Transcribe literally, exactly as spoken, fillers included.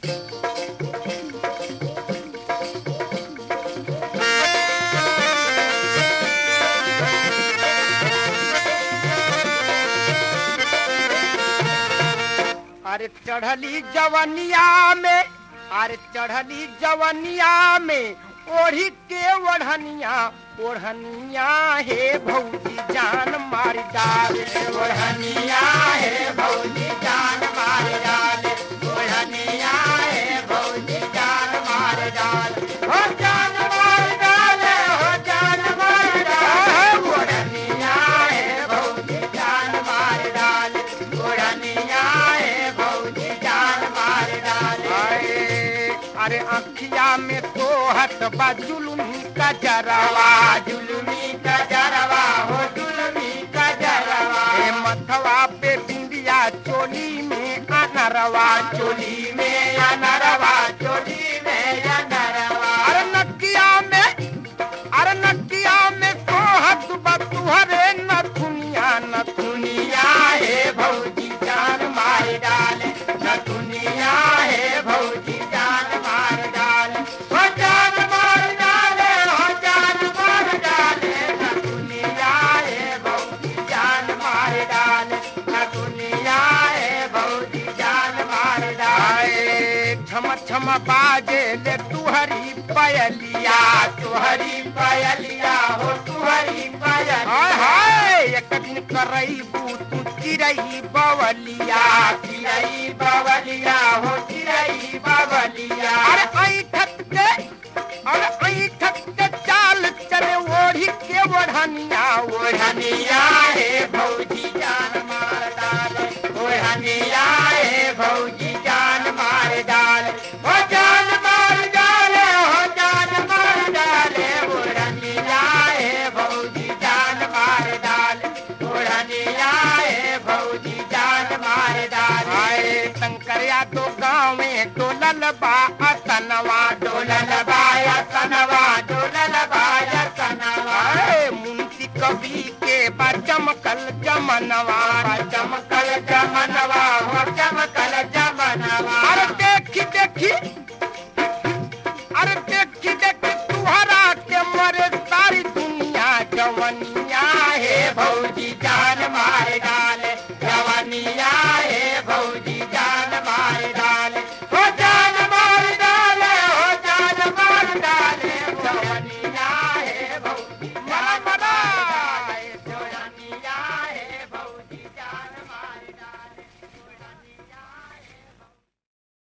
अरे चढ़ली जवनिया में, अरे चढ़ली जवनिया में ओढ़ी के ओढ़निया, ओढ़निया हे भौजी जान मार डाले, ओढ़निया हे भौजी जान मार डाले, ओढ़निया हे भौजी जान मार डाले, हो जान मार डाले, हो जान मार डाले, ओढ़निया हे भौजी जान मार डाले, ओढ़निया हे भौजी जान मार डाले। अरे अखिया में तो हट बा जुलमी का जरवा, जुलमी का जरवा, हो जुलमी का जरवा, ए मथवा पे बिंदिया चोली में अनरवा, चोली में अनरवा, चोली में अनरवा, अरे नकिया में, अरे नकिया में तो हट बा तुहरे नथुनिया, नथुनिया हे भौजी जान मार डाले, नथुनिया हे भौजी जान मार डाले, हो जान मार डाले, हो जान मार डाले, नथुनिया हे भौजी जान मार डाले, नथुनिया हे भौजी जान मार डाले। छम छम बाजे ले तुहरी पयलिया, तुहरी पयलिया, हो तुहरी पयलिया, हाय हाय एक दिन करईबू तू चिरई बवलिया, चिरई बवलिया, हो चिरई बवलिया, अरे ऐठत के, अरे ऐठत के चाल चले ओढ़ी के ओढ़निया, ओढ़निया हे भौजी जान मार डाले, ओढ़निया हे भौजी जान मार डाले, हो जान मार डाले, हो जान मार डाले, ओढ़निया हे भौजी जान मार डाले, ओढ़निया हे भौजी जान मार डाले। आए शंकरिया तो गाँव में डोलल बा तनवा, डोलल बा तनवा, डोलल बा तनवा, मुंशी कवि के बा चमकल जमनवा, चमकल जमनवा, हो